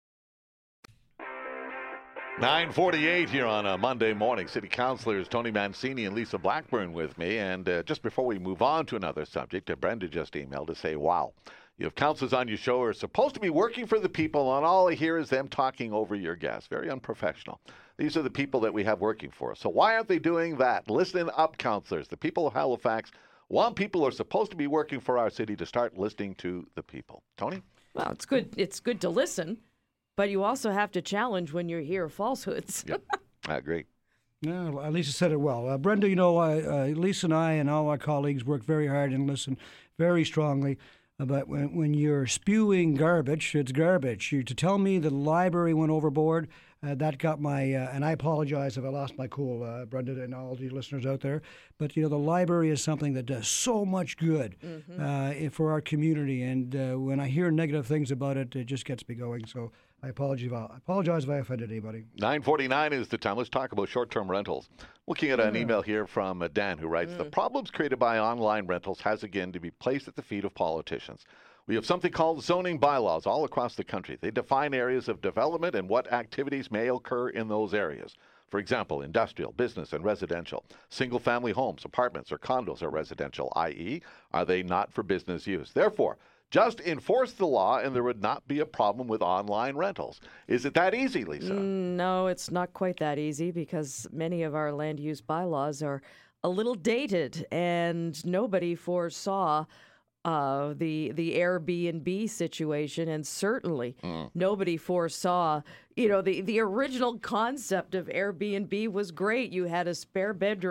nine forty-eight here on a Monday morning. City Councilors Tony Mancini and Lisa Blackburn with me. And uh, just before we move on to another subject, uh, Brenda just emailed to say, wow, you have councilors on your show who are supposed to be working for the people, and all I hear is them talking over your guests. Very unprofessional. These are the people that we have working for us. So why aren't they doing that? Listen up, councilors. The people of Halifax want people who are supposed to be working for our city to start listening to the people. Tony? Well, it's good. It's good to listen, but you also have to challenge when you hear falsehoods. Yep, I agree. Yeah, Lisa said it well. Uh, Brenda, you know, uh, uh, Lisa and I and all our colleagues work very hard and listen very strongly. Uh, But when, when you're spewing garbage, it's garbage. You, to tell me the library went overboard, uh, that got my, uh, and I apologize if I lost my cool, uh, Brenda and all the listeners out there. But, you know, the library is something that does so much good Mm-hmm. uh, for our community. And uh, when I hear negative things about it, it just gets me going. So I apologize if I, I apologize if I offended anybody. nine forty-nine is the time. Let's talk about short-term rentals. Looking at an email here from uh, Dan, who writes, the problems created by online rentals has again to be placed at the feet of politicians. We have something called zoning bylaws all across the country. They define areas of development and what activities may occur in those areas. For example, industrial, business, and residential. Single-family homes, apartments, or condos are residential, that is, are they not for business use? Therefore, just enforce the law and there would not be a problem with online rentals. Is it that easy, Lisa? No, it's not quite that easy because many of our land use bylaws are a little dated and nobody foresaw uh, the the Airbnb situation, and certainly Mm. nobody foresaw, you know, the, the original concept of Airbnb was great. You had a spare bedroom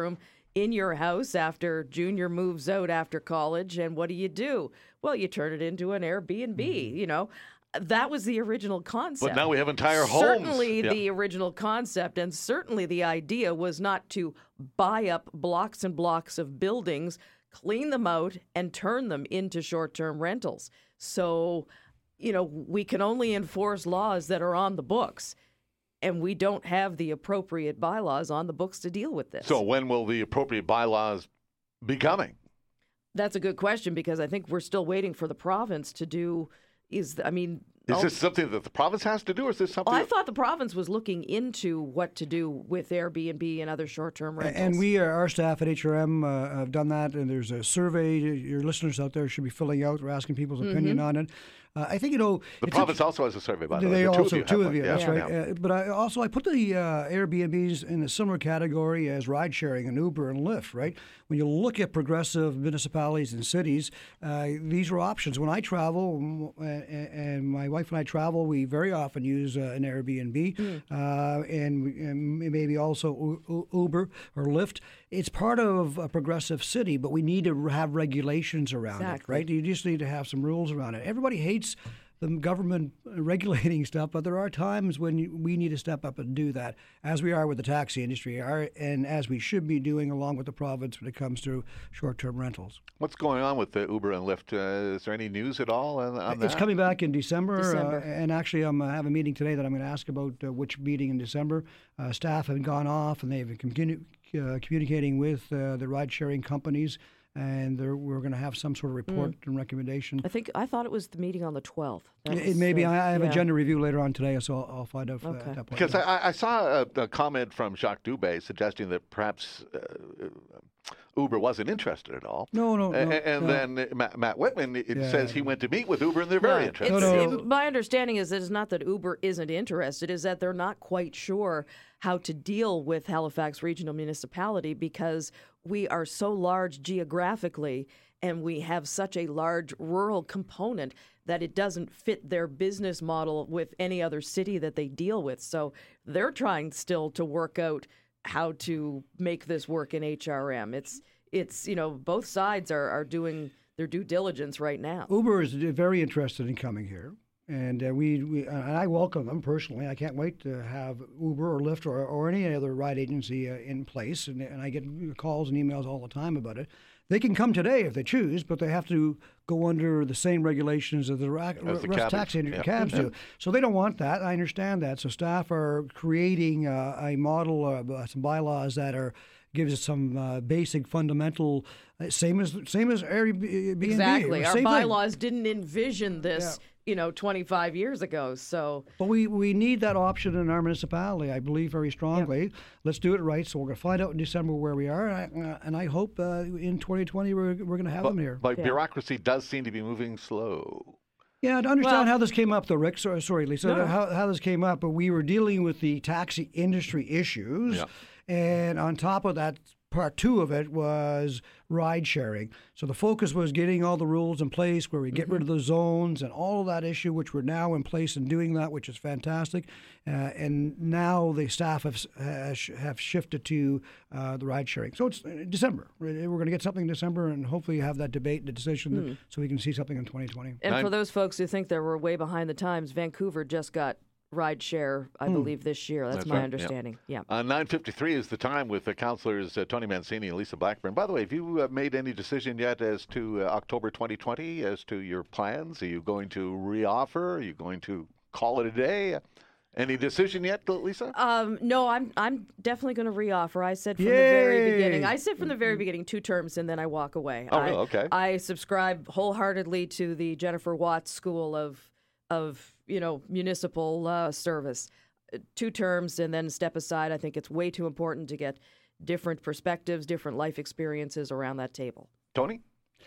in your house after Junior moves out after college. And what do you do? Well, you turn it into an Airbnb, mm-hmm. you know. That was the original concept. But now we have entire homes. Certainly yeah. the original concept, and certainly the idea was not to buy up blocks and blocks of buildings, clean them out, and turn them into short-term rentals. So, you know, we can only enforce laws that are on the books, and we don't have the appropriate bylaws on the books to deal with this. So when will the appropriate bylaws be coming? That's a good question, because I think we're still waiting for the province to do... Is I mean, is oh, this something that the province has to do, or is this something? Oh, I that... thought the province was looking into what to do with Airbnb and other short-term rentals. And we, are, our staff at H R M, uh, have done that. And there's a survey your listeners out there should be filling out. We're asking people's mm-hmm. opinion on it. Uh, I think, you know... The province a, also has a survey, by the way. They The also, two of you, two of you yeah. that's yeah. right. Yeah. Uh, but I also, I put the uh, Airbnbs in a similar category as ride-sharing and Uber and Lyft, right? When you look at progressive municipalities and cities, uh, these are options. When I travel, uh, and my wife and I travel, we very often use uh, an Airbnb mm. uh, and, and maybe also U- Uber or Lyft. It's part of a progressive city, but we need to have regulations around exactly. it, right? You just need to have some rules around it. Everybody hates the government regulating stuff, but there are times when we need to step up and do that, as we are with the taxi industry, and as we should be doing along with the province when it comes to short-term rentals. What's going on with the Uber and Lyft? Uh, is there any news at all on, on that? It's coming back in December, December. Uh, and actually I'm, I have a meeting today that I'm going to ask about uh, which meeting in December. Uh, staff have gone off, and they've been communi- uh, communicating with uh, the ride-sharing companies, and we're going to have some sort of report mm. and recommendation. I think I thought it was the meeting on the twelfth. That it may be. Uh, I have yeah. agenda review later on today, so I'll, I'll find out okay. at that point. Because I, I saw a, a comment from Jacques Dubé suggesting that perhaps uh, Uber wasn't interested at all. No, no, and, no. And no. then Matt, Matt Whitman it yeah. says he went to meet with Uber, and they're very no, interested. It's, no, no. It, my understanding is that it's not that Uber isn't interested, is that they're not quite sure how to deal with Halifax Regional Municipality, because we are so large geographically and we have such a large rural component that it doesn't fit their business model with any other city that they deal with. So they're trying still to work out how to make this work in H R M. It's, it's you know, both sides are, are doing their due diligence right now. Uber is very interested in coming here. And uh, we, we and I welcome them personally. I can't wait to have Uber or Lyft or, or any other ride agency uh, in place. And, and I get calls and emails all the time about it. They can come today if they choose, but they have to go under the same regulations as the, ra- as the rest taxi yeah. cabs do. So they don't want that. I understand that. So staff are creating uh, a model, uh, some bylaws that are gives us some uh, basic fundamental, uh, same as same as Airbnb. Exactly. Our same bylaws thing. didn't envision this. Yeah. You know, twenty-five years ago. So, but we, we need that option in our municipality. I believe very strongly. Yep. Let's do it right. So we're going to find out in December where we are, and I, uh, and I hope uh, in twenty twenty we're we're going to have but, them here. But yeah. bureaucracy does seem to be moving slow. Yeah, to understand well, how this came up, though, Rick. Sorry, sorry Lisa. No. How how this came up, but we were dealing with the taxi industry issues, yeah. and on top of that. Part two of it was ride sharing. So the focus was getting all the rules in place where we get mm-hmm. rid of the zones and all of that issue, which we're now in place and doing that, which is fantastic. Uh, and now the staff have uh, have shifted to uh, the ride sharing. So it's December. We're going to get something in December and hopefully have that debate and a decision mm. so we can see something in twenty twenty. And Nine. for those folks who think that we're way behind the times, Vancouver just got ride share, I mm. believe, this year. That's, That's my right. understanding. Yeah. yeah. Uh, nine fifty-three is the time with the councillors uh, Tony Mancini and Lisa Blackburn. By the way, have you uh, made any decision yet as to uh, October twenty twenty, as to your plans? Are you going to reoffer? Are you going to call it a day? Any decision yet, Lisa? Um, no, I'm I'm definitely going to reoffer. I said from Yay! the very beginning. I said from the very beginning, two terms, and then I walk away. Oh, I, really? Okay. I subscribe wholeheartedly to the Jennifer Watts School of of you know municipal uh, service. Two terms and then step aside. I think it's way too important to get different perspectives, different life experiences around that table. Tony?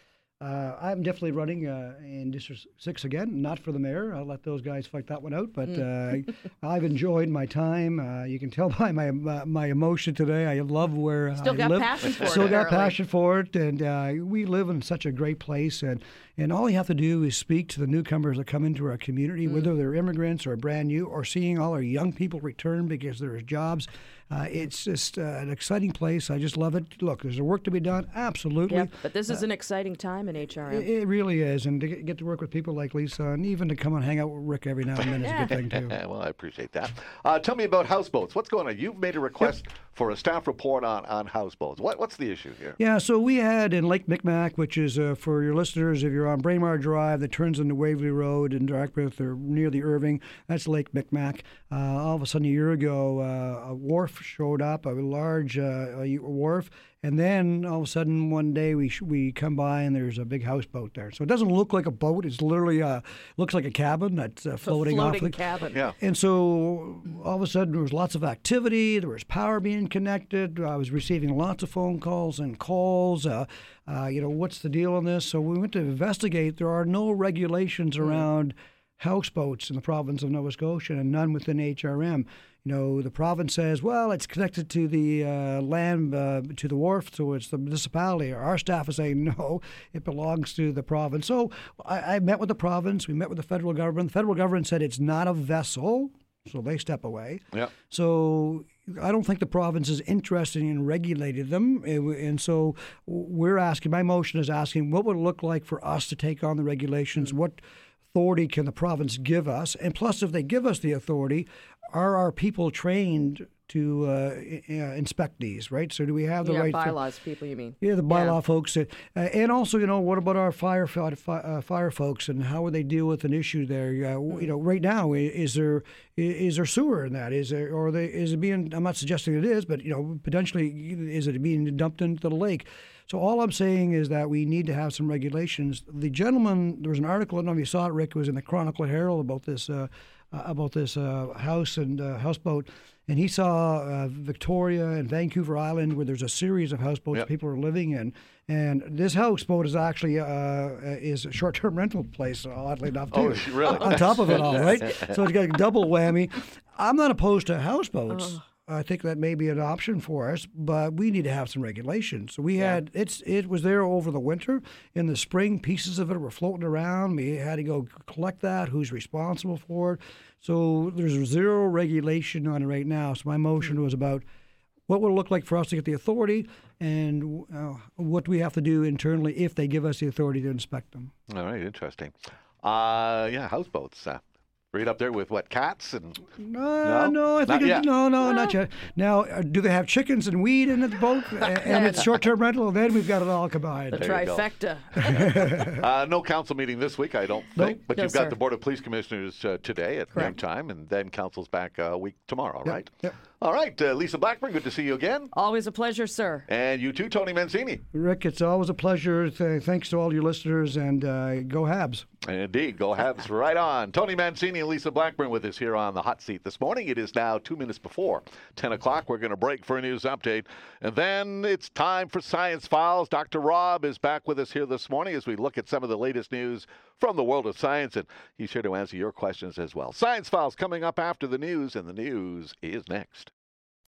Uh, I'm definitely running uh, in District six again, not for the mayor. I'll let those guys fight that one out. But mm. uh, I've enjoyed my time. Uh, you can tell by my my, my emotion today. I love where Still I got live. passion for it. Still got apparently. passion for it. And uh, we live in such a great place. And And all you have to do is speak to the newcomers that come into our community, mm. whether they're immigrants or brand new, or seeing all our young people return because there's jobs. Uh, it's just uh, an exciting place. I just love it. Look, there's work to be done, absolutely. Yep, but this is uh, an exciting time in H R M. It, it really is, and to get to work with people like Lisa, and even to come and hang out with Rick every now and then is a good thing too. Well, I appreciate that. Uh, tell me about houseboats. What's going on? You've made a request yep. for a staff report on, on houseboats. What, what's the issue here? Yeah, so we had in Lake Micmac, which is uh, for your listeners, if you're on Braemar Drive that turns into Waverly Road in Dartmouth or near the Irving, that's Lake Micmac. Uh, all of a sudden, a year ago, uh, a wharf showed up, a large uh, a wharf, and then all of a sudden one day we sh- we come by and there's a big houseboat there. So it doesn't look like a boat; it's literally a looks like a cabin that's uh, floating a off. floating cabin. Yeah. And so all of a sudden there was lots of activity. There was power being connected. I was receiving lots of phone calls and calls. Uh, uh, you know, what's the deal on this? So we went to investigate. There are no regulations mm-hmm. around houseboats in the province of Nova Scotia, and none within H R M. You know, the province says, well, it's connected to the uh, land, uh, to the wharf, so it's the municipality. Our staff is saying, no, it belongs to the province. So I, I met with the province. We met with the federal government. The federal government said it's not a vessel, so they step away. Yeah. So I don't think the province is interested in regulating them. And so we're asking, my motion is asking, what would it look like for us to take on the regulations? Mm-hmm. What authority can the province give us? And plus, if they give us the authority, are our people trained to uh, uh, inspect these, right? So do we have the yeah, right... bylaws for, people, you mean? Yeah, the bylaw yeah. folks. Uh, and also, you know, what about our fire fire, uh, fire folks, and how would they deal with an issue there? Uh, mm. You know, right now, is there is there sewer in that? Is there, or they, is it being, I'm not suggesting it is, but, you know, potentially, is it being dumped into the lake? So all I'm saying is that we need to have some regulations. The gentleman, there was an article, I don't know if you saw it, Rick, it was in the Chronicle Herald about this uh, uh, about this uh, house and uh, houseboat, and he saw uh, Victoria and Vancouver Island where there's a series of houseboats yep. people are living in, and this houseboat is actually uh, is a short-term rental place, oddly enough, too. Oh, really? On top of it all, right? So it's got a double whammy. I'm not opposed to houseboats. Oh. I think that may be an option for us, but we need to have some regulations. So we yeah. had it's it was there over the winter. In the spring, pieces of it were floating around. We had to go collect that. Who's responsible for it? So there's zero regulation on it right now. So my motion was about what would it look like for us to get the authority, and uh, what do we have to do internally if they give us the authority to inspect them. All right, interesting. Uh, yeah, houseboats. Uh. Right up there with what, cats and no, no, no I think not it, no, no, not yet. Now, uh, do they have chickens and weed in the boat, and it's short-term rental? Then we've got it all combined. The there trifecta. uh, no council meeting this week, I don't think. Nope. But no, you've got sir. the Board of Police Commissioners uh, today at Correct. noontime, and then council's back a week tomorrow, yep. right? Yep. All right, uh, Lisa Blackburn, good to see you again. Always a pleasure, sir. And you too, Tony Mancini. Rick, it's always a pleasure. Th- thanks to all your listeners, and uh, go Habs. Indeed, go Habs right on. Tony Mancini and Lisa Blackburn with us here on the hot seat this morning. It is now two minutes before ten o'clock. We're going to break for a news update, and then it's time for Science Files. Doctor Rob is back with us here this morning as we look at some of the latest news from the world of science, and he's here to answer your questions as well. Science Files coming up after the news, and the news is next.